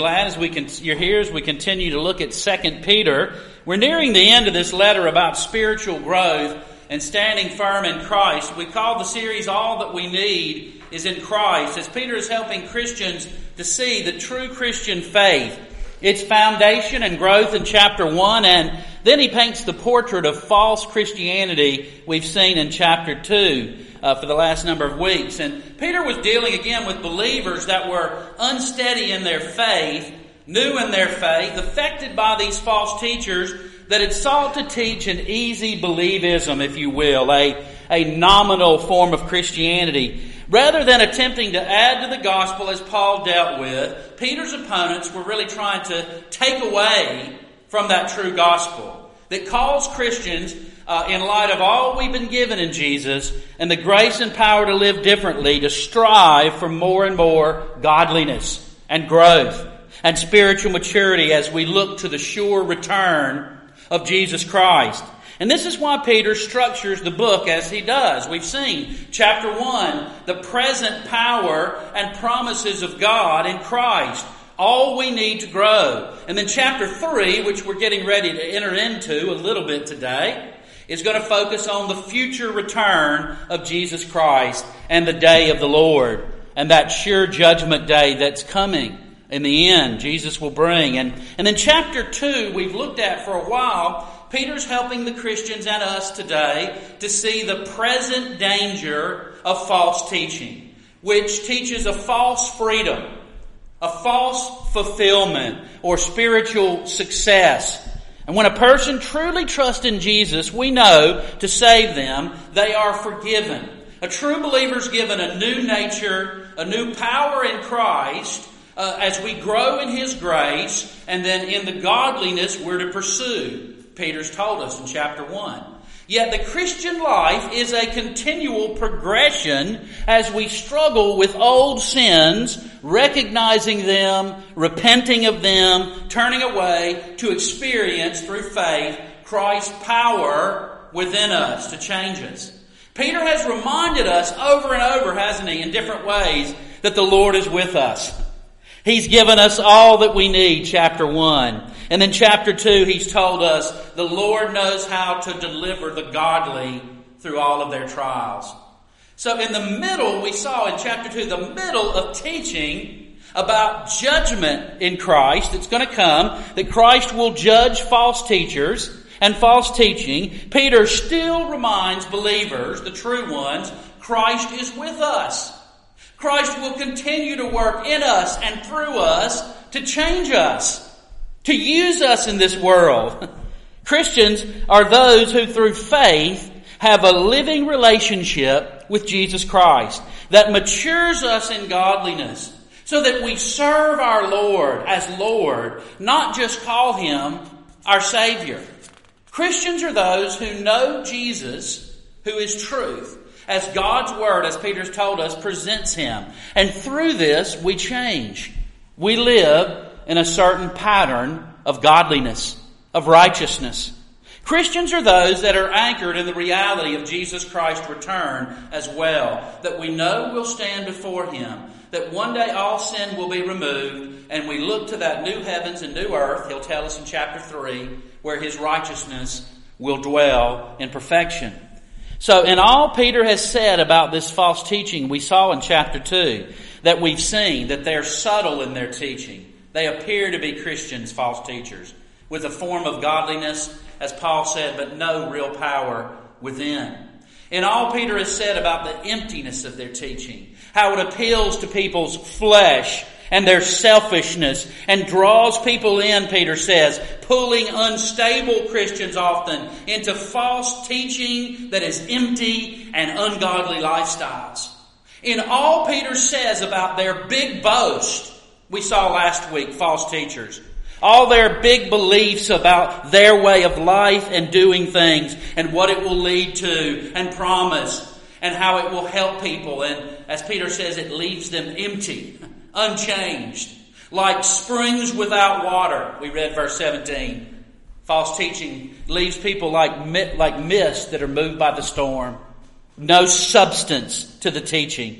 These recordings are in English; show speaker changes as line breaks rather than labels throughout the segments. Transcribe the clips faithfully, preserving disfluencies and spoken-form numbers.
Glad as we can, you're here as we continue to look at Second Peter. We're nearing the end of this letter about spiritual growth and standing firm in Christ. We call the series All That We Need is in Christ, as Peter is helping Christians to see the true Christian faith, its foundation and growth in chapter one, and then he paints the portrait of false Christianity we've seen in chapter two uh, for the last number of weeks. And Peter was dealing again with believers that were unsteady in their faith, new in their faith, affected by these false teachers that had sought to teach an easy believism, if you will, a, a nominal form of Christianity. Rather than attempting to add to the gospel as Paul dealt with, Peter's opponents were really trying to take away from that true gospel that calls Christians, uh, in light of all we've been given in Jesus and the grace and power to live differently, to strive for more and more godliness and growth and spiritual maturity as we look to the sure return of Jesus Christ. And this is why Peter structures the book as he does. We've seen chapter one, the present power and promises of God in Christ. All we need to grow. And then chapter three, which we're getting ready to enter into a little bit today, is going to focus on the future return of Jesus Christ and the day of the Lord and that sure judgment day that's coming. In the end, Jesus will bring. And, and then chapter two, we've looked at for a while. Peter's helping the Christians and us today to see the present danger of false teaching, which teaches a false freedom, a false fulfillment, or spiritual success. And when a person truly trusts in Jesus, we know to save them, they are forgiven. A true believer is given a new nature, a new power in Christ, uh, as we grow in His grace, and then in the godliness we're to pursue. Peter's told us in chapter one. Yet the Christian life is a continual progression as we struggle with old sins, recognizing them, repenting of them, turning away to experience through faith Christ's power within us to change us. Peter has reminded us over and over, hasn't he, in different ways, that the Lord is with us. He's given us all that we need, chapter one. And then chapter two, he's told us the Lord knows how to deliver the godly through all of their trials. So in the middle, we saw in chapter two, the middle of teaching about judgment in Christ that's going to come, that Christ will judge false teachers and false teaching. Peter still reminds believers, the true ones, Christ is with us. Christ will continue to work in us and through us to change us, to use us in this world. Christians are those who through faith have a living relationship with Jesus Christ that matures us in godliness so that we serve our Lord as Lord, not just call Him our Savior. Christians are those who know Jesus, who is truth, as God's Word, as Peter's told us, presents Him. And through this, we change. We live in a certain pattern of godliness, of righteousness. Christians are those that are anchored in the reality of Jesus Christ's return as well, that we know will stand before Him, that one day all sin will be removed, and we look to that new heavens and new earth, He'll tell us in chapter three, where His righteousness will dwell in perfection. So in all Peter has said about this false teaching, we saw in chapter two that we've seen that they're subtle in their teaching. They appear to be Christians, false teachers, with a form of godliness, as Paul said, but no real power within. In all Peter has said about the emptiness of their teaching, how it appeals to people's flesh and their selfishness and draws people in, Peter says, pulling unstable Christians often into false teaching that is empty and ungodly lifestyles. In all Peter says about their big boast, we saw last week, false teachers, all their big beliefs about their way of life and doing things and what it will lead to and promise and how it will help people. And as Peter says, it leaves them empty, unchanged, like springs without water. We read verse seventeen. False teaching leaves people like like mist that are moved by the storm. No substance to the teaching.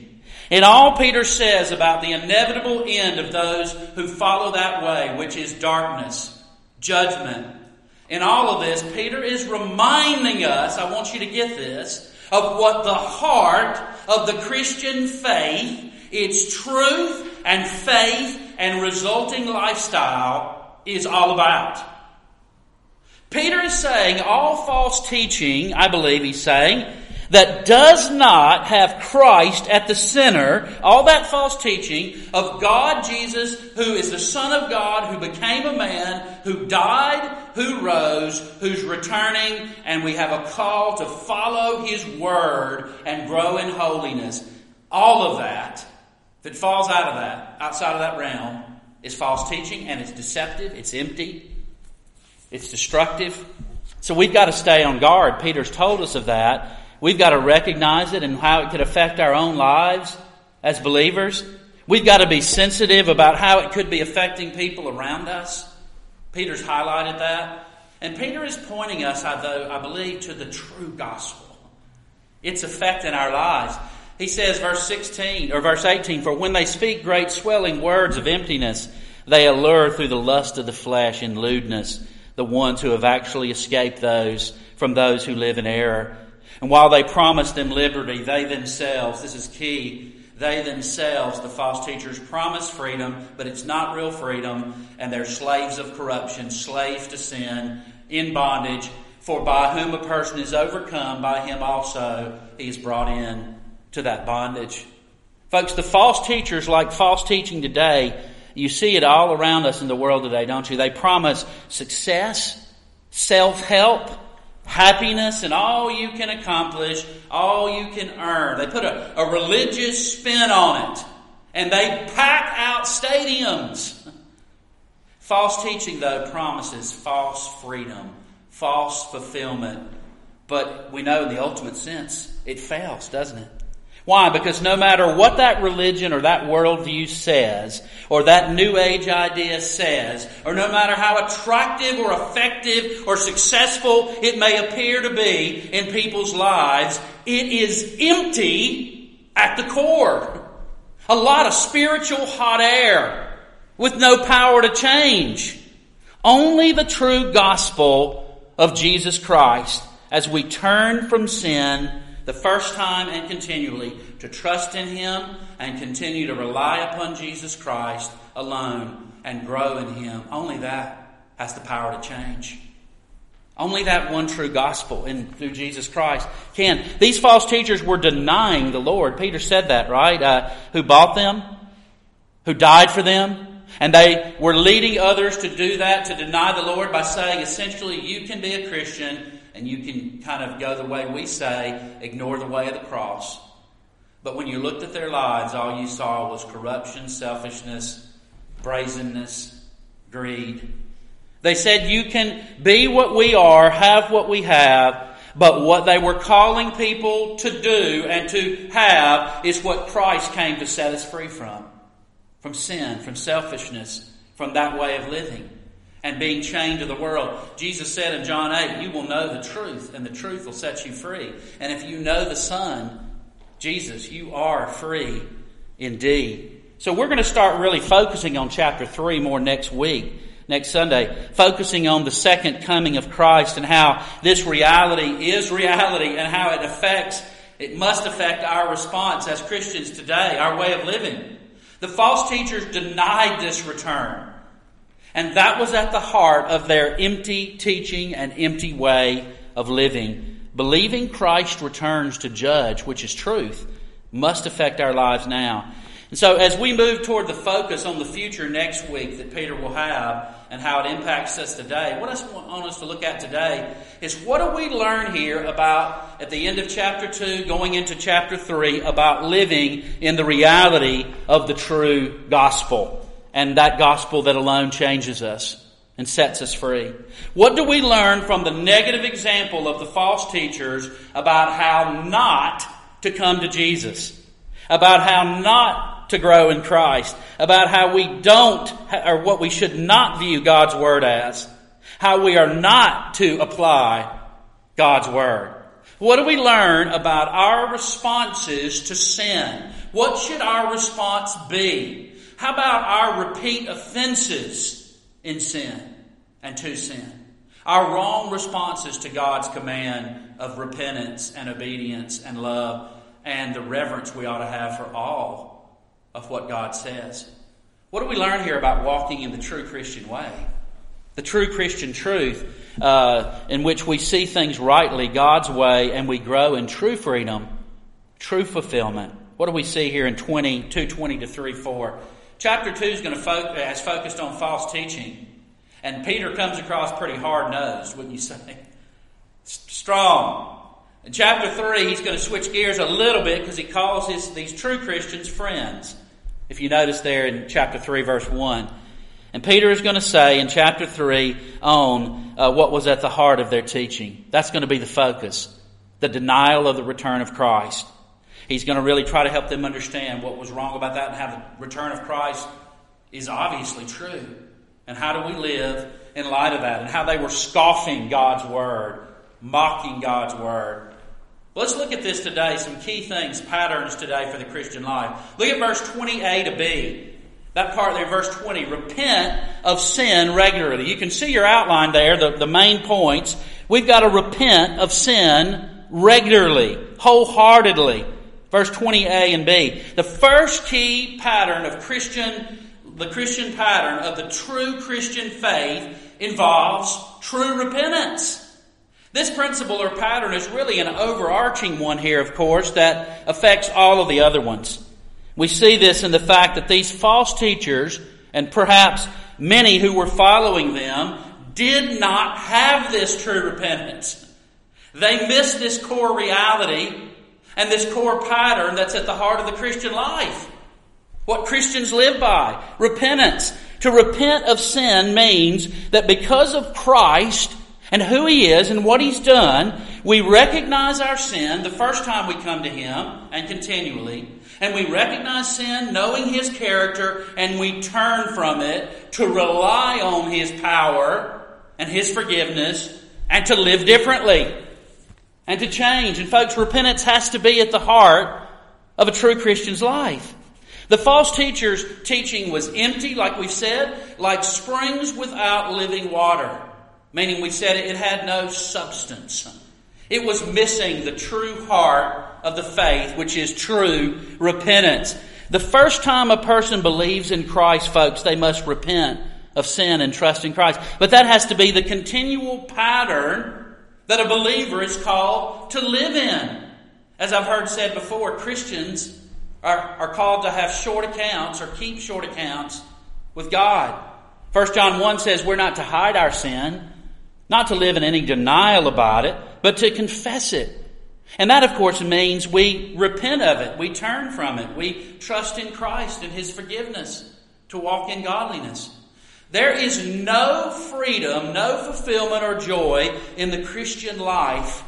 In all Peter says about the inevitable end of those who follow that way, which is darkness, judgment. In all of this, Peter is reminding us, I want you to get this, of what the heart of the Christian faith, its truth and faith and resulting lifestyle is all about. Peter is saying all false teaching, I believe he's saying, that does not have Christ at the center, all that false teaching of God, Jesus, who is the Son of God, who became a man, who died, who rose, who's returning, and we have a call to follow His Word and grow in holiness. All of that, if it falls out of that, outside of that realm, is false teaching, and it's deceptive, it's empty, it's destructive. So we've got to stay on guard. Peter's told us of that. We've got to recognize it and how it could affect our own lives as believers. We've got to be sensitive about how it could be affecting people around us. Peter's highlighted that. And Peter is pointing us, though, I believe, to the true gospel. Its effect in our lives. He says, verse sixteen, or verse eighteen, "For when they speak great swelling words of emptiness, they allure through the lust of the flesh and lewdness the ones who have actually escaped those from those who live in error. And while they promise them liberty, they themselves," this is key, they themselves, the false teachers, promise freedom, but it's not real freedom, and they're slaves of corruption, slaves to sin, in bondage. For by whom a person is overcome, by him also he is brought in to that bondage. Folks, the false teachers, like false teaching today, you see it all around us in the world today, don't you? They promise success, self-help, happiness, and all you can accomplish, all you can earn. They put a, a religious spin on it. And they pack out stadiums. False teaching, though, promises false freedom, false fulfillment. But we know in the ultimate sense, it fails, doesn't it? Why? Because no matter what that religion or that worldview says, or that New Age idea says, or no matter how attractive or effective or successful it may appear to be in people's lives, it is empty at the core. A lot of spiritual hot air with no power to change. Only the true gospel of Jesus Christ, as we turn from sin the first time and continually to trust in Him and continue to rely upon Jesus Christ alone and grow in Him. Only that has the power to change. Only that one true gospel in through Jesus Christ can. These false teachers were denying the Lord. Peter said that, right? Uh, who bought them, who died for them. And they were leading others to do that, to deny the Lord by saying, essentially, you can be a Christian and you can kind of go the way we say, ignore the way of the cross. But when you looked at their lives, all you saw was corruption, selfishness, brazenness, greed. They said you can be what we are, have what we have, but what they were calling people to do and to have is what Christ came to set us free from. From sin, from selfishness, from that way of living. And being chained to the world. Jesus said in John eight, you will know the truth, and the truth will set you free. And if you know the Son, Jesus, you are free indeed. So we're going to start really focusing on chapter three more next week, next Sunday. Focusing on the second coming of Christ and how this reality is reality and how it affects, it must affect our response as Christians today, our way of living. The false teachers denied this return. And that was at the heart of their empty teaching and empty way of living. Believing Christ returns to judge, which is truth, must affect our lives now. And so as we move toward the focus on the future next week that Peter will have and how it impacts us today, what I want us to look at today is what do we learn here about, at the end of chapter two, going into chapter three, about living in the reality of the true gospel. And that gospel that alone changes us and sets us free. What do we learn from the negative example of the false teachers about how not to come to Jesus? About how not to grow in Christ? About how we don't, or what we should not view God's Word as? How we are not to apply God's Word? What do we learn about our responses to sin? what should our response be? How about our repeat offenses in sin and to sin? Our wrong responses to God's command of repentance and obedience and love and the reverence we ought to have for all of what God says. What do we learn here about walking in the true Christian way? The true Christian truth uh, in which we see things rightly, God's way, and we grow in true freedom, true fulfillment. What do we see here in twenty, two twenty to three four? Chapter two is going to fo- has focused on false teaching. And Peter comes across pretty hard-nosed, wouldn't you say? Strong. In chapter three, he's going to switch gears a little bit because he calls his, these true Christians friends. If you notice there in chapter three, verse one. And Peter is going to say in chapter three on uh, what was at the heart of their teaching. That's going to be the focus. The denial of the return of Christ. He's going to really try to help them understand what was wrong about that and how the return of Christ is obviously true. And how do we live in light of that? And how they were scoffing God's Word, mocking God's Word. Let's look at this today, some key things, patterns today for the Christian life. Look at verse twenty A to B. That part there, verse twenty. Repent of sin regularly. You can see your outline there, the, the main points. We've got to repent of sin regularly, wholeheartedly. Verse twenty A and B. The first key pattern of Christian The Christian pattern of the true Christian faith involves true repentance. This principle or pattern is really an overarching one here, of course, that affects all of the other ones. We see this in the fact that these false teachers, and perhaps many who were following them, did not have this true repentance. They missed this core reality and this core pattern that's at the heart of the Christian life. What Christians live by. Repentance. To repent of sin means that because of Christ and who He is and what He's done, we recognize our sin the first time we come to Him and continually. And we recognize sin knowing His character and we turn from it to rely on His power and His forgiveness and to live differently and to change. And folks, repentance has to be at the heart of a true Christian's life. The false teacher's teaching was empty, like we said, like springs without living water. Meaning we said it had no substance. It was missing the true heart of the faith, which is true repentance. The first time a person believes in Christ, folks, they must repent of sin and trust in Christ. But that has to be the continual pattern that a believer is called to live in. As I've heard said before, Christians Are, are called to have short accounts or keep short accounts with God. First John one says we're not to hide our sin, not to live in any denial about it, but to confess it. And that, of course, means we repent of it. We turn from it. We trust in Christ and His forgiveness to walk in godliness. There is no freedom, no fulfillment or joy in the Christian life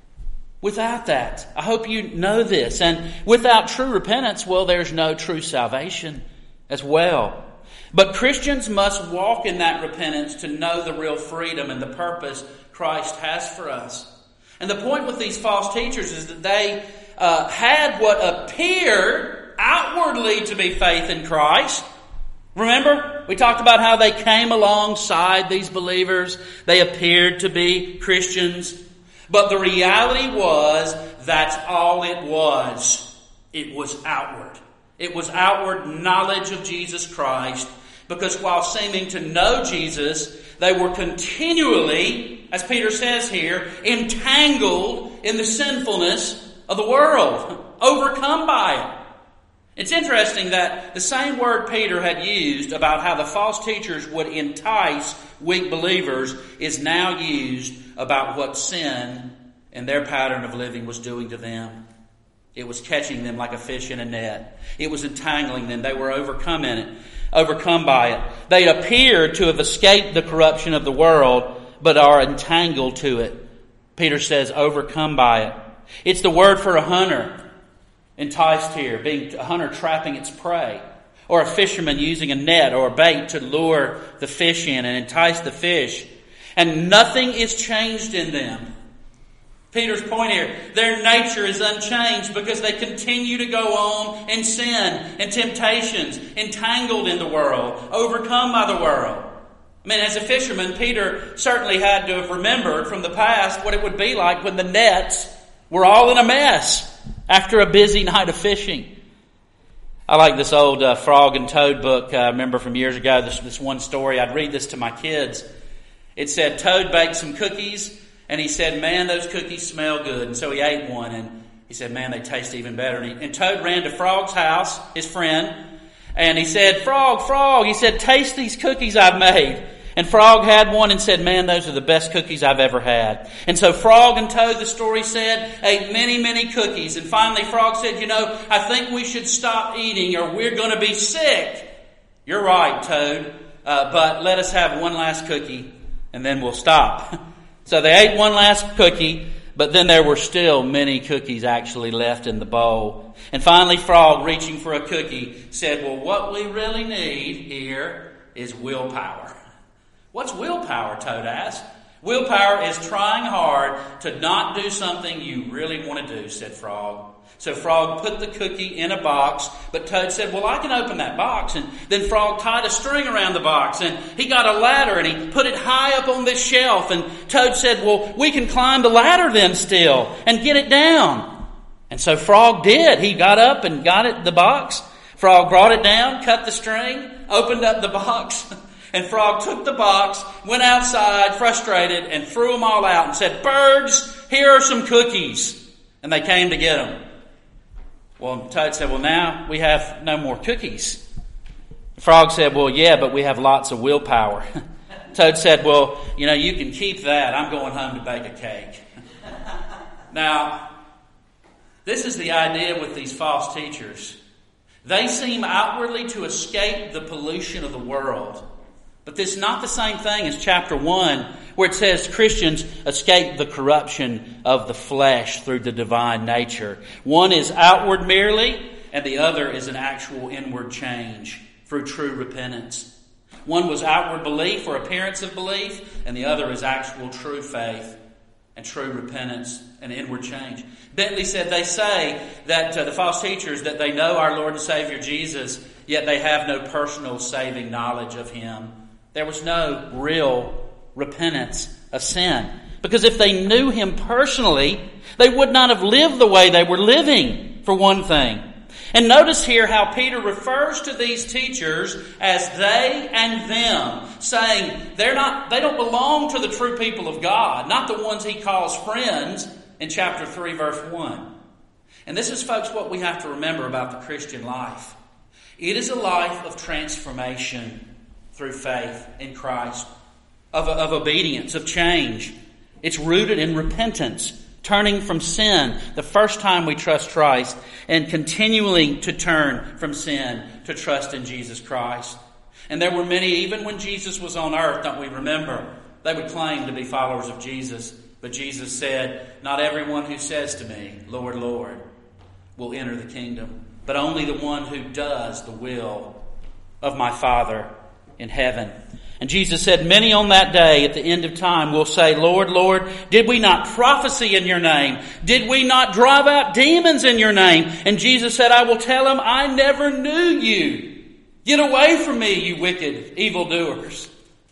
without that. I hope you know this. And without true repentance, well, there's no true salvation as well. But Christians must walk in that repentance to know the real freedom and the purpose Christ has for us. And the point with these false teachers is that they uh, had what appeared outwardly to be faith in Christ. Remember, we talked about how they came alongside these believers. They appeared to be Christians. But the reality was, that's all it was. It was outward. It was outward knowledge of Jesus Christ. Because while seeming to know Jesus, they were continually, as Peter says here, entangled in the sinfulness of the world, overcome by it. It's interesting that the same word Peter had used about how the false teachers would entice weak believers is now used about what sin and their pattern of living was doing to them. It was catching them like a fish in a net. It was entangling them. They were overcome in it, overcome by it. They appeared to have escaped the corruption of the world, but are entangled to it. Peter says, overcome by it. It's the word for a hunter enticed here, being a hunter trapping its prey, or a fisherman using a net or a bait to lure the fish in and entice the fish. And nothing is changed in them. Peter's point here, their nature is unchanged because they continue to go on in sin and temptations, entangled in the world, overcome by the world. I mean, as a fisherman, Peter certainly had to have remembered from the past what it would be like when the nets were all in a mess after a busy night of fishing. I like this old uh, Frog and Toad book. I remember from years ago, this, this one story. I'd read this to my kids. It said, Toad baked some cookies, and he said, man, those cookies smell good. And so he ate one, and he said, man, they taste even better. And, he, and Toad ran to Frog's house, his friend, and he said, Frog, Frog, he said, taste these cookies I've made. And Frog had one and said, man, those are the best cookies I've ever had. And so Frog and Toad, the story said, ate many, many cookies. And finally Frog said, you know, I think we should stop eating or we're going to be sick. You're right, Toad, uh, but let us have one last cookie and then we'll stop. So they ate one last cookie, but then there were still many cookies actually left in the bowl. And finally Frog, reaching for a cookie, said, well, what we really need here is willpower. What's willpower, Toad asked. Willpower is trying hard to not do something you really want to do, said Frog. So Frog put the cookie in a box, but Toad said, well, I can open that box. And then Frog tied a string around the box, and he got a ladder, and he put it high up on this shelf. And Toad said, well, we can climb the ladder then still and get it down. And so Frog did. He got up and got it, the box. Frog brought it down, cut the string, opened up the box. And Frog took the box, went outside, frustrated, and threw them all out and said, birds, here are some cookies. And they came to get them. Well, Toad said, well, now we have no more cookies. Frog said, well, yeah, but we have lots of willpower. Toad said, well, you know, you can keep that. I'm going home to bake a cake. Now, this is the idea with these false teachers. They seem outwardly to escape the pollution of the world. But this is not the same thing as chapter one, where it says Christians escape the corruption of the flesh through the divine nature. One is outward merely, and the other is an actual inward change through true repentance. One was outward belief or appearance of belief, and the other is actual true faith and true repentance and inward change. Bentley said they say that uh, the false teachers, that they know our Lord and Savior Jesus, yet they have no personal saving knowledge of Him. There was no real repentance of sin. Because if they knew Him personally, they would not have lived the way they were living, for one thing. And notice here how Peter refers to these teachers as they and them, saying they're not, they don't belong to the true people of God, not the ones He calls friends in chapter three, verse one. And this is, folks, what we have to remember about the Christian life. It is a life of transformation through faith in Christ, of, of obedience, of change. It's rooted in repentance, turning from sin the first time we trust Christ, and continuing to turn from sin to trust in Jesus Christ. And there were many, even when Jesus was on earth, don't we remember, they would claim to be followers of Jesus. But Jesus said, not everyone who says to me, Lord, Lord, will enter the kingdom, but only the one who does the will of my Father in heaven. And Jesus said, many on that day at the end of time will say, Lord, Lord, did we not prophesy in your name? Did we not drive out demons in your name? And Jesus said, I will tell them, I never knew you. Get away from me, you wicked evildoers.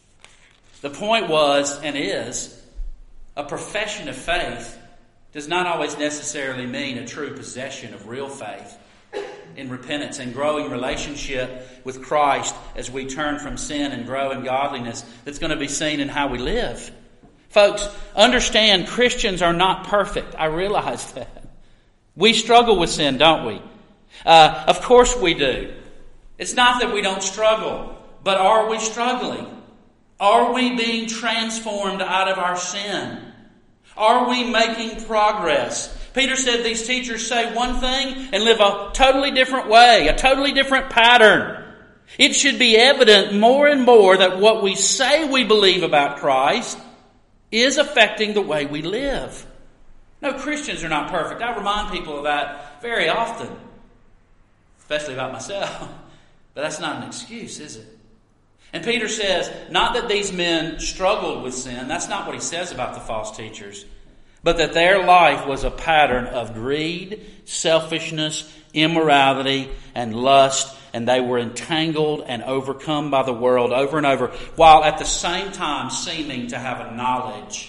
The point was and is, a profession of faith does not always necessarily mean a true possession of real faith in repentance and growing relationship with Christ as we turn from sin and grow in godliness that's going to be seen in how we live. Folks, understand Christians are not perfect. I realize that. We struggle with sin, don't we? Uh, of course we do. It's not that we don't struggle, but are we struggling? Are we being transformed out of our sin? Are we making progress? Peter said these teachers say one thing and live a totally different way, a totally different pattern. It should be evident more and more that what we say we believe about Christ is affecting the way we live. No, Christians are not perfect. I remind people of that very often, especially about myself. But that's not an excuse, is it? And Peter says, not that these men struggled with sin. That's not what he says about the false teachers. but that their life was a pattern of greed, selfishness, immorality, and lust, and they were entangled and overcome by the world over and over, while at the same time seeming to have a knowledge,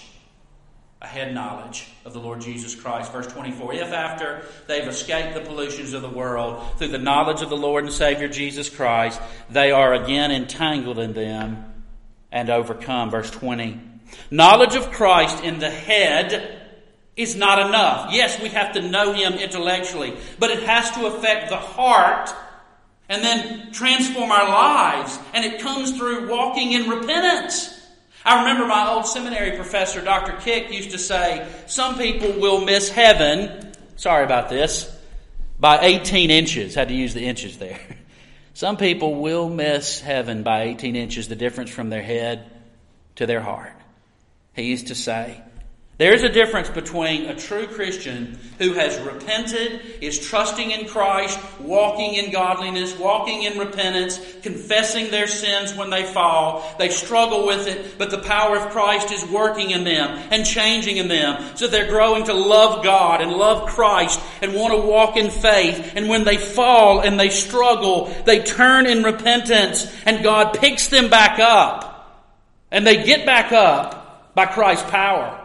a head knowledge of the Lord Jesus Christ. Verse twenty-four, if after they've escaped the pollutions of the world through the knowledge of the Lord and Savior Jesus Christ, they are again entangled in them and overcome. Verse twenty, knowledge of Christ in the head is not enough. Yes, we have to know Him intellectually, but it has to affect the heart and then transform our lives. And it comes through walking in repentance. I remember my old seminary professor, Doctor Kick, used to say, some people will miss heaven, sorry about this, by eighteen inches. Had to use the inches there. Some people will miss heaven by eighteen inches, the difference from their head to their heart. He used to say, there's a difference between a true Christian who has repented, is trusting in Christ, walking in godliness, walking in repentance, confessing their sins when they fall. They struggle with it, but the power of Christ is working in them and changing in them. So they're growing to love God and love Christ and want to walk in faith. And when they fall and they struggle, they turn in repentance and God picks them back up. And they get back up by Christ's power.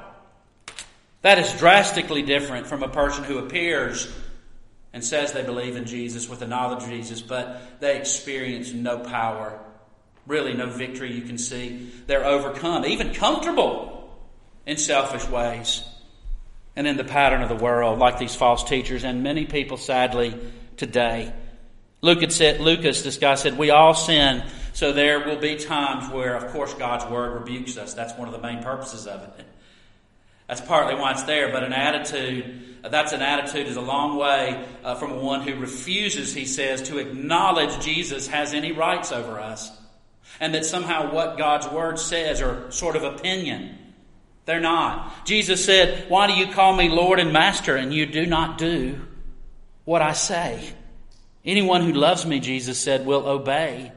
That is drastically different from a person who appears and says they believe in Jesus with the knowledge of Jesus, but they experience no power, really no victory you can see. They're overcome, even comfortable in selfish ways and in the pattern of the world, like these false teachers and many people, sadly, today. Lucas said, Lucas, this guy said, we all sin, so there will be times where, of course, God's Word rebukes us. That's one of the main purposes of it. That's partly why it's there, but an attitude, that's an attitude is a long way uh, from one who refuses, he says, to acknowledge Jesus has any rights over us. And that somehow what God's Word says are sort of opinion. They're not. Jesus said, why do you call me Lord and Master and you do not do what I say? Anyone who loves me, Jesus said, will obey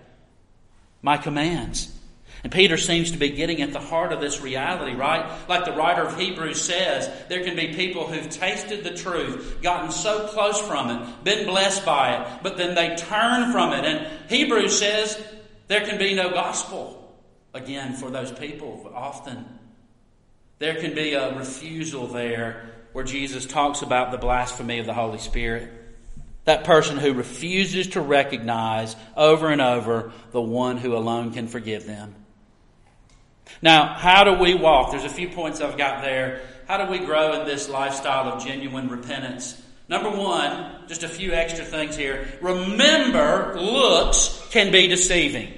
my commands. And Peter seems to be getting at the heart of this reality, right? Like the writer of Hebrews says, there can be people who've tasted the truth, gotten so close from it, been blessed by it, but then they turn from it. And Hebrews says there can be no gospel, again, for those people often. There can be a refusal there where Jesus talks about the blasphemy of the Holy Spirit. That person who refuses to recognize over and over the one who alone can forgive them. Now, how do we walk? There's a few points I've got there. How do we grow in this lifestyle of genuine repentance? Number one, just a few extra things here. Remember, looks can be deceiving.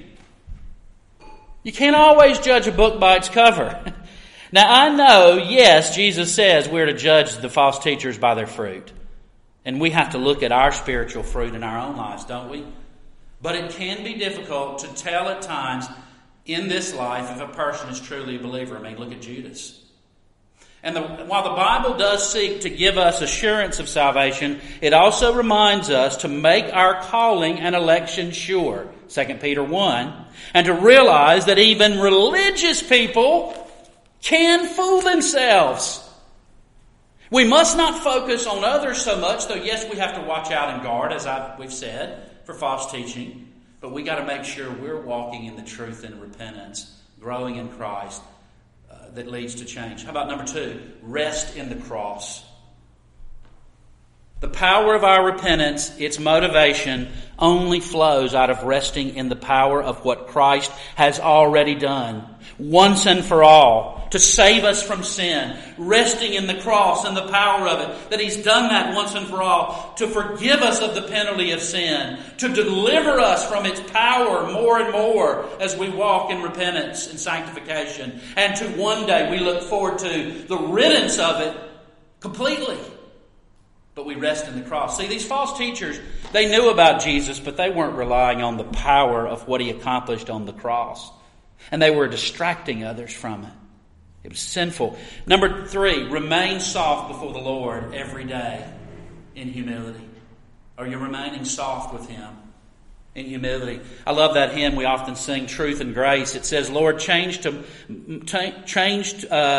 You can't always judge a book by its cover. Now, I know, yes, Jesus says we're to judge the false teachers by their fruit. And we have to look at our spiritual fruit in our own lives, don't we? But it can be difficult to tell at times in this life if a person is truly a believer. I mean, look at Judas. And the, while the Bible does seek to give us assurance of salvation, it also reminds us to make our calling and election sure, Second Peter one, and to realize that even religious people can fool themselves. We must not focus on others so much, though yes, we have to watch out and guard, as I've, we've said, for false teaching. But we got to make sure we're walking in the truth and repentance, growing in Christ, uh, that leads to change. How about number two? Rest in the cross. The power of our repentance, its motivation, only flows out of resting in the power of what Christ has already done, once and for all, to save us from sin. Resting in the cross and the power of it, that He's done that once and for all, to forgive us of the penalty of sin, to deliver us from its power more and more as we walk in repentance and sanctification, and to one day we look forward to the riddance of it completely. But we rest in the cross. See, these false teachers, they knew about Jesus, but they weren't relying on the power of what He accomplished on the cross. And they were distracting others from it. It was sinful. Number three, remain soft before the Lord every day in humility. Are you remaining soft with Him in humility? I love that hymn we often sing, Truth and Grace. It says, Lord, change to change uh,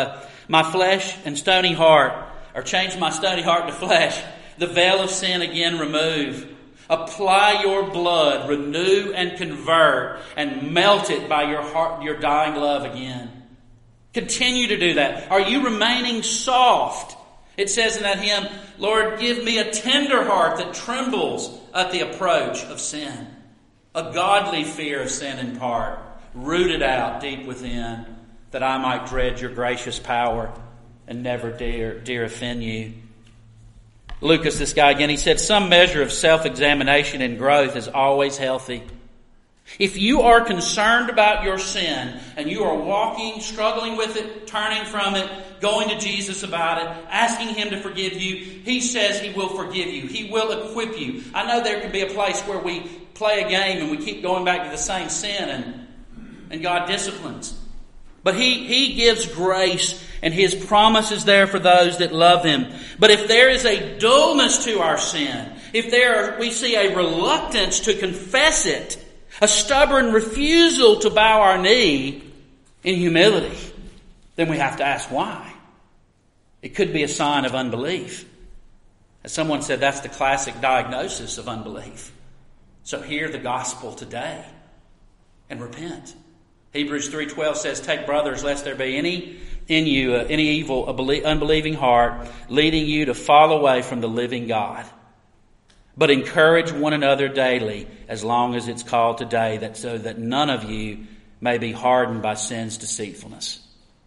my flesh and stony heart, or change my stony heart to flesh, the veil of sin again remove. Apply your blood, renew and convert, and melt it by your heart, your dying love again. Continue to do that. Are you remaining soft? It says in that hymn, Lord, give me a tender heart that trembles at the approach of sin. A godly fear of sin impart, rooted out deep within, that I might dread your gracious power and never dare, dare offend you. Lucas, this guy again, he said, some measure of self-examination and growth is always healthy. If you are concerned about your sin and you are walking, struggling with it, turning from it, going to Jesus about it, asking Him to forgive you, He says He will forgive you. He will equip you. I know there can be a place where we play a game and we keep going back to the same sin and, and God disciplines. But he, he gives grace, and His promise is there for those that love Him. But if there is a dullness to our sin, if there are, we see a reluctance to confess it, a stubborn refusal to bow our knee in humility, then we have to ask why. It could be a sign of unbelief. As someone said, that's the classic diagnosis of unbelief. So hear the gospel today and repent. Hebrews three twelve says, take brothers, lest there be any in you, uh, any evil, unbelieving heart, leading you to fall away from the living God. But encourage one another daily, as long as it's called today, that so that none of you may be hardened by sin's deceitfulness.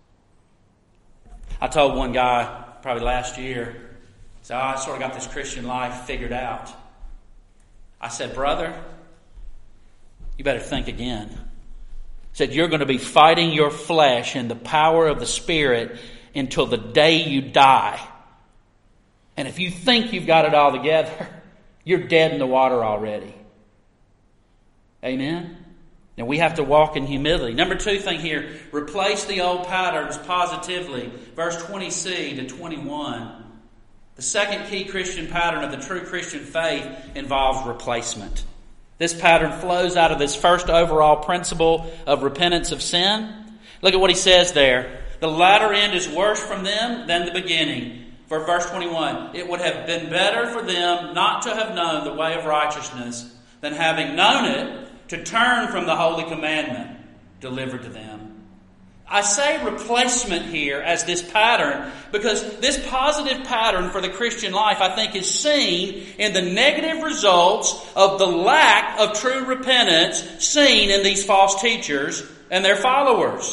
I told one guy, probably last year, so I sort of got this Christian life figured out. I said, brother, you better think again. Said you're going to be fighting your flesh and the power of the Spirit until the day you die. And if you think you've got it all together, you're dead in the water already. Amen? And we have to walk in humility. Number two thing here, replace the old patterns positively. Verse twenty c to twenty-one. The second key Christian pattern of the true Christian faith involves replacement. This pattern flows out of this first overall principle of repentance of sin. Look at what he says there. The latter end is worse from them than the beginning. For verse twenty-one, it would have been better for them not to have known the way of righteousness than having known it to turn from the holy commandment delivered to them. I say replacement here as this pattern because this positive pattern for the Christian life, I think, is seen in the negative results of the lack of true repentance seen in these false teachers and their followers.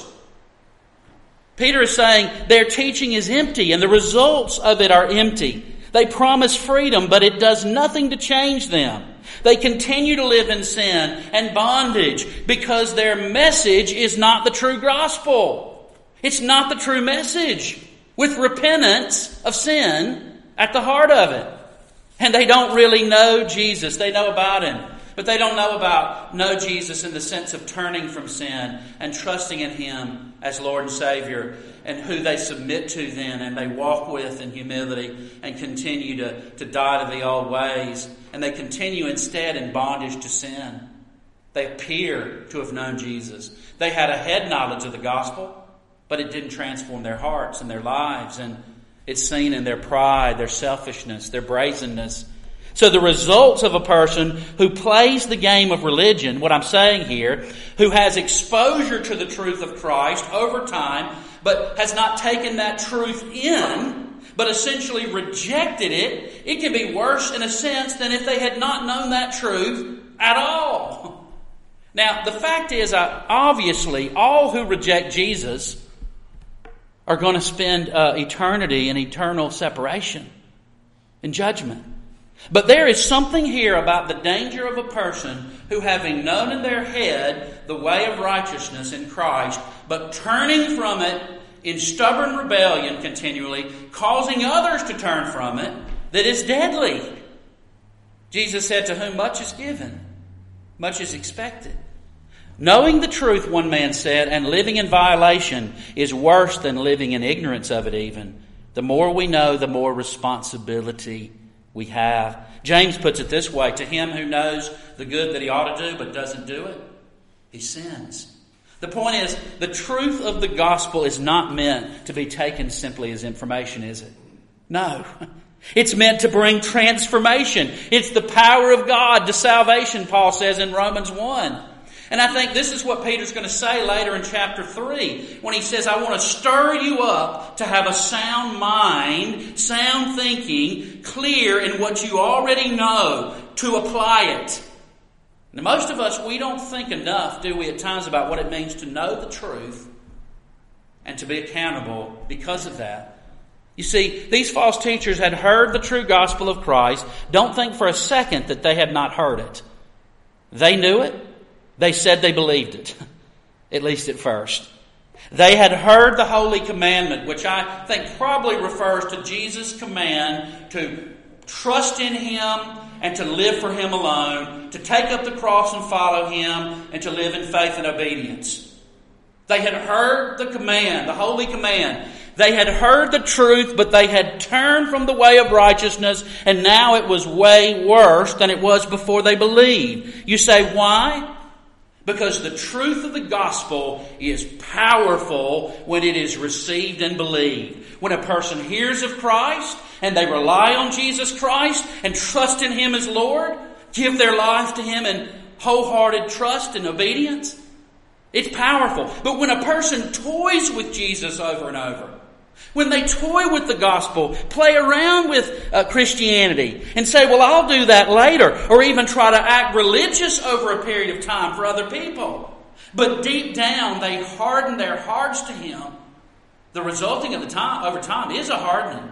Peter is saying their teaching is empty and the results of it are empty. They promise freedom, but it does nothing to change them. They continue to live in sin and bondage because their message is not the true gospel. It's not the true message with repentance of sin at the heart of it. And they don't really know Jesus. They know about Him. But they don't know about know Jesus in the sense of turning from sin and trusting in Him as Lord and Savior, and who they submit to then and they walk with in humility and continue to, to die to the old ways. And they continue instead in bondage to sin. They appear to have known Jesus. They had a head knowledge of the gospel, but it didn't transform their hearts and their lives. And it's seen in their pride, their selfishness, their brazenness. So the results of a person who plays the game of religion, what I'm saying here, who has exposure to the truth of Christ over time, but has not taken that truth in, but essentially rejected it, it can be worse in a sense than if they had not known that truth at all. Now, the fact is, uh, obviously, all who reject Jesus are going to spend uh, eternity in eternal separation and judgment. But there is something here about the danger of a person who, having known in their head the way of righteousness in Christ, but turning from it in stubborn rebellion continually, causing others to turn from it, that is deadly. Jesus said, to whom much is given, much is expected. Knowing the truth, one man said, and living in violation is worse than living in ignorance of it even. The more we know, the more responsibility we have. James puts it this way, to him who knows the good that he ought to do but doesn't do it, he sins. The point is, the truth of the gospel is not meant to be taken simply as information, is it? No. It's meant to bring transformation. It's the power of God to salvation, Paul says in Romans one. And I think this is what Peter's going to say later in chapter three, when he says, I want to stir you up to have a sound mind, sound thinking, clear in what you already know, to apply it. Now, most of us, we don't think enough, do we, at times, about what it means to know the truth and to be accountable because of that. You see, these false teachers had heard the true gospel of Christ. Don't think for a second that they had not heard it. They knew it. They said they believed it, at least at first. They had heard the holy commandment, which I think probably refers to Jesus' command to trust in Him and to live for Him alone, to take up the cross and follow Him, and to live in faith and obedience. They had heard the command, the holy command. They had heard the truth, but they had turned from the way of righteousness, and now it was way worse than it was before they believed. You say, why? Because the truth of the gospel is powerful when it is received and believed. When a person hears of Christ and they rely on Jesus Christ and trust in Him as Lord, give their life to Him in wholehearted trust and obedience, it's powerful. But when a person toys with Jesus over and over, when they toy with the gospel, play around with uh, Christianity and say, well, I'll do that later, or even try to act religious over a period of time for other people, but deep down they harden their hearts to Him, the resulting of the time over time is a hardening.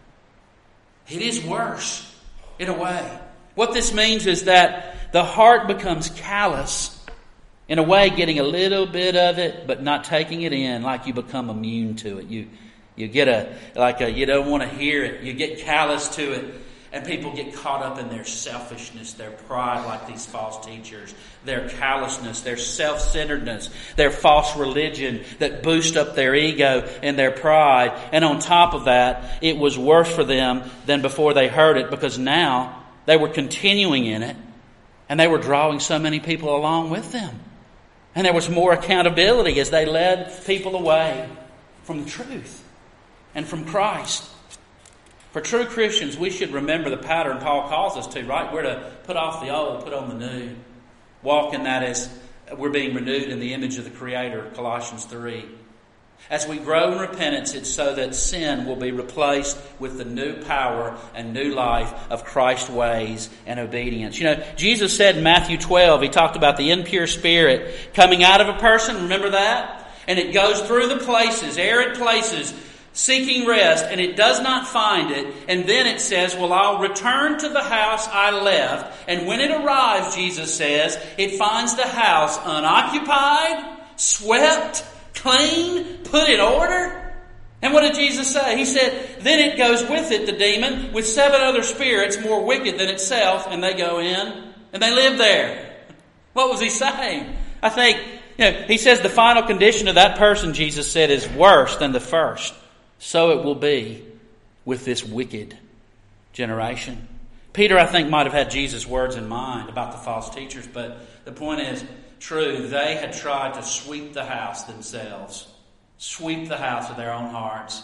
It is worse in a way. What this means is that the heart becomes callous, in a way getting a little bit of it but not taking it in, like you become immune to it. You You get a, like a, you don't want to hear it. You get callous to it. And people get caught up in their selfishness, their pride, like these false teachers, their callousness, their self-centeredness, their false religion that boost up their ego and their pride. And on top of that, it was worse for them than before they heard it, because now they were continuing in it and they were drawing so many people along with them. And there was more accountability as they led people away from the truth and from Christ. For true Christians, we should remember the pattern Paul calls us to, right? We're to put off the old, put on the new. Walk in that as we're being renewed in the image of the Creator, Colossians three. As we grow in repentance, it's so that sin will be replaced with the new power and new life of Christ's ways and obedience. You know, Jesus said in Matthew twelve, He talked about the impure spirit coming out of a person. Remember that? And it goes through the places, arid places, seeking rest, and it does not find it. And then it says, well, I'll return to the house I left. And when it arrives, Jesus says, it finds the house unoccupied, swept, clean, put in order. And what did Jesus say? He said, then it goes with it, the demon, with seven other spirits more wicked than itself, and they go in and they live there. What was He saying? I think, you know, He says the final condition of that person, Jesus said, is worse than the first. So it will be with this wicked generation. Peter, I think, might have had Jesus' words in mind about the false teachers, but the point is, true, they had tried to sweep the house themselves, sweep the house of their own hearts,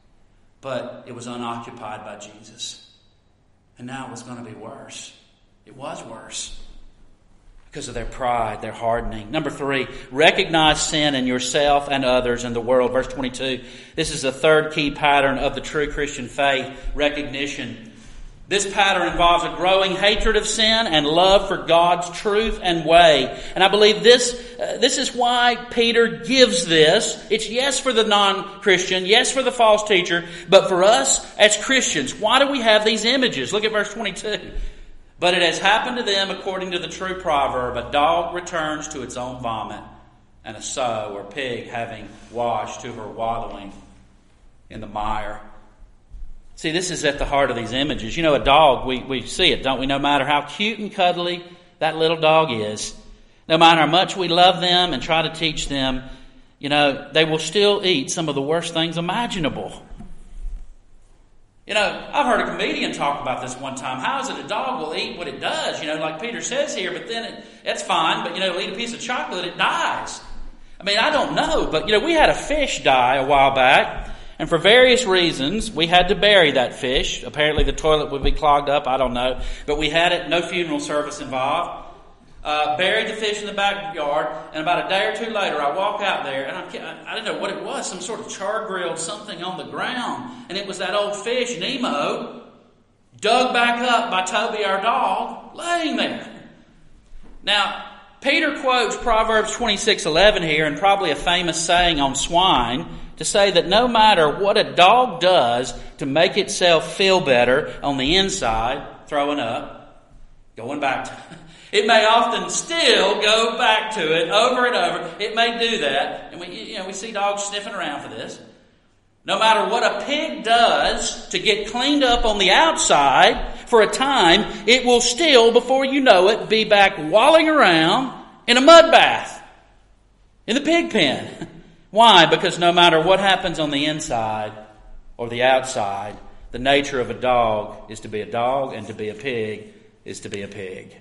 but it was unoccupied by Jesus. And now it was going to be worse. It was worse because of their pride, their hardening. Number three, recognize sin in yourself and others in the world. Verse twenty-two, this is the third key pattern of the true Christian faith, recognition. This pattern involves a growing hatred of sin and love for God's truth and way. And I believe this, uh, this is why Peter gives this. It's yes for the non-Christian, yes for the false teacher, but for us as Christians, why do we have these images? Look at verse twenty-two. But it has happened to them according to the true proverb, a dog returns to its own vomit, and a sow or pig having washed to her wallowing in the mire. See, this is at the heart of these images. You know, a dog, we, we see it, don't we? No matter how cute and cuddly that little dog is, no matter how much we love them and try to teach them, you know, they will still eat some of the worst things imaginable. You know, I've heard a comedian talk about this one time. How is it a dog will eat what it does? You know, like Peter says here, but then it, it's fine. But, you know, it'll eat a piece of chocolate, it dies. I mean, I don't know, but, you know, we had a fish die a while back, and for various reasons, we had to bury that fish. Apparently the toilet would be clogged up, I don't know. But we had it, no funeral service involved. Uh, buried the fish in the backyard, and about a day or two later, I walk out there, and I, I didn't know what it was, some sort of char-grilled something on the ground, and it was that old fish, Nemo, dug back up by Toby, our dog, laying there. Now, Peter quotes Proverbs twenty-six eleven here, and probably a famous saying on swine, to say that no matter what a dog does to make itself feel better on the inside, throwing up, going back to it may often still go back to it over and over. It may do that. And we, you know, we see dogs sniffing around for this. No matter what a pig does to get cleaned up on the outside for a time, it will still, before you know it, be back walling around in a mud bath in the pig pen. Why? Because no matter what happens on the inside or the outside, the nature of a dog is to be a dog, and to be a pig is to be a pig.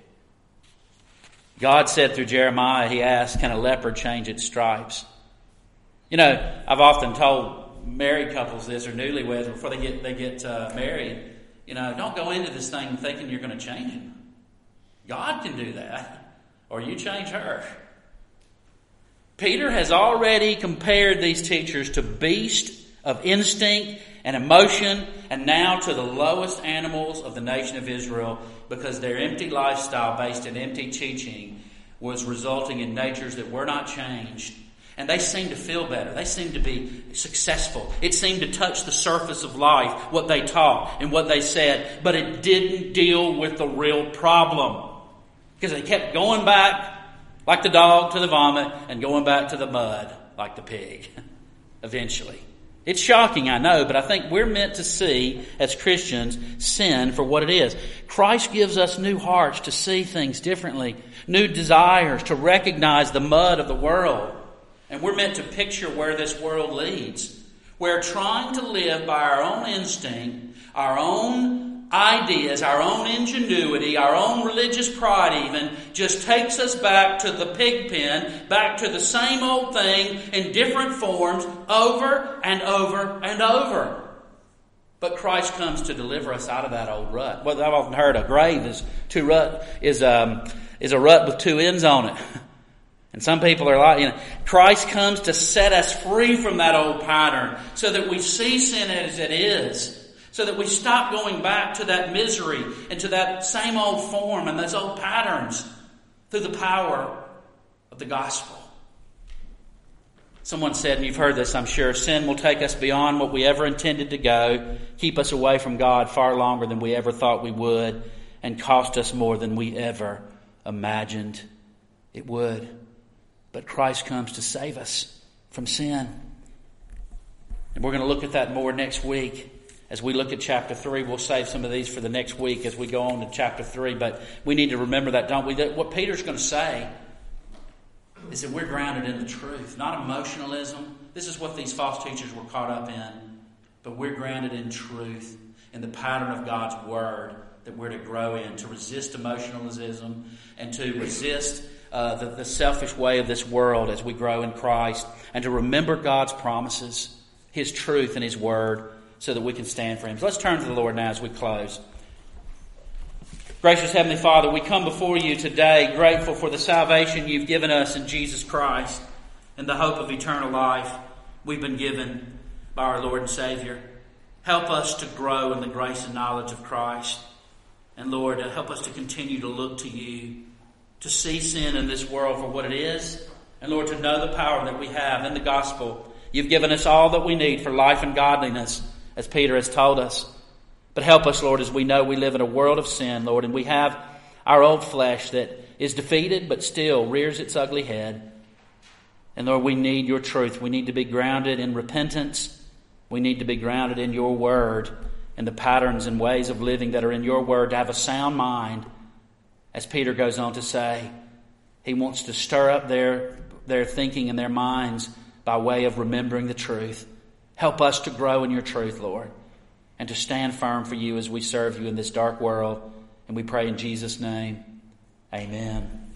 God said through Jeremiah, he asked, can a leopard change its stripes? You know, I've often told married couples this, or newlyweds, before they get they get uh, married, you know, don't go into this thing thinking you're going to change him. God can do that, or you change her. Peter has already compared these teachers to beasts of instinct and emotion, and now to the lowest animals of the nation of Israel, because their empty lifestyle based in empty teaching was resulting in natures that were not changed. And they seemed to feel better. They seemed to be successful. It seemed to touch the surface of life, what they taught and what they said. But it didn't deal with the real problem. Because they kept going back like the dog to the vomit, and going back to the mud like the pig eventually. It's shocking, I know, but I think we're meant to see, as Christians, sin for what it is. Christ gives us new hearts to see things differently, new desires to recognize the mud of the world. And we're meant to picture where this world leads, where trying to live by our own instinct, our own ideas, our own ingenuity, our own religious pride even, just takes us back to the pig pen, back to the same old thing in different forms over and over and over. But Christ comes to deliver us out of that old rut. Well, I've often heard a grave is two rut is um is a rut with two ends on it. And some people are like, you know, Christ comes to set us free from that old pattern so that we see sin as it is. So that we stop going back to that misery and to that same old form and those old patterns through the power of the gospel. Someone said, and you've heard this, I'm sure, sin will take us beyond what we ever intended to go, keep us away from God far longer than we ever thought we would, and cost us more than we ever imagined it would. But Christ comes to save us from sin. And we're going to look at that more next week. As we look at chapter three, we'll save some of these for the next week as we go on to chapter three. But we need to remember that, don't we? That what Peter's going to say is that we're grounded in the truth, not emotionalism. This is what these false teachers were caught up in. But we're grounded in truth, in the pattern of God's word that we're to grow in, to resist emotionalism and to resist uh, the, the selfish way of this world as we grow in Christ, and to remember God's promises, His truth and His word, so that we can stand for Him. So let's turn to the Lord now as we close. Gracious Heavenly Father, we come before You today grateful for the salvation You've given us in Jesus Christ and the hope of eternal life we've been given by our Lord and Savior. Help us to grow in the grace and knowledge of Christ. And Lord, help us to continue to look to You, to see sin in this world for what it is, and Lord, to know the power that we have in the gospel. You've given us all that we need for life and godliness, as Peter has told us. But help us, Lord, as we know we live in a world of sin, Lord, and we have our old flesh that is defeated but still rears its ugly head. And Lord, we need Your truth. We need to be grounded in repentance. We need to be grounded in Your word and the patterns and ways of living that are in Your word, to have a sound mind. As Peter goes on to say, he wants to stir up their, their thinking and their minds by way of remembering the truth. Help us to grow in Your truth, Lord, and to stand firm for You as we serve You in this dark world. And we pray in Jesus' name, amen.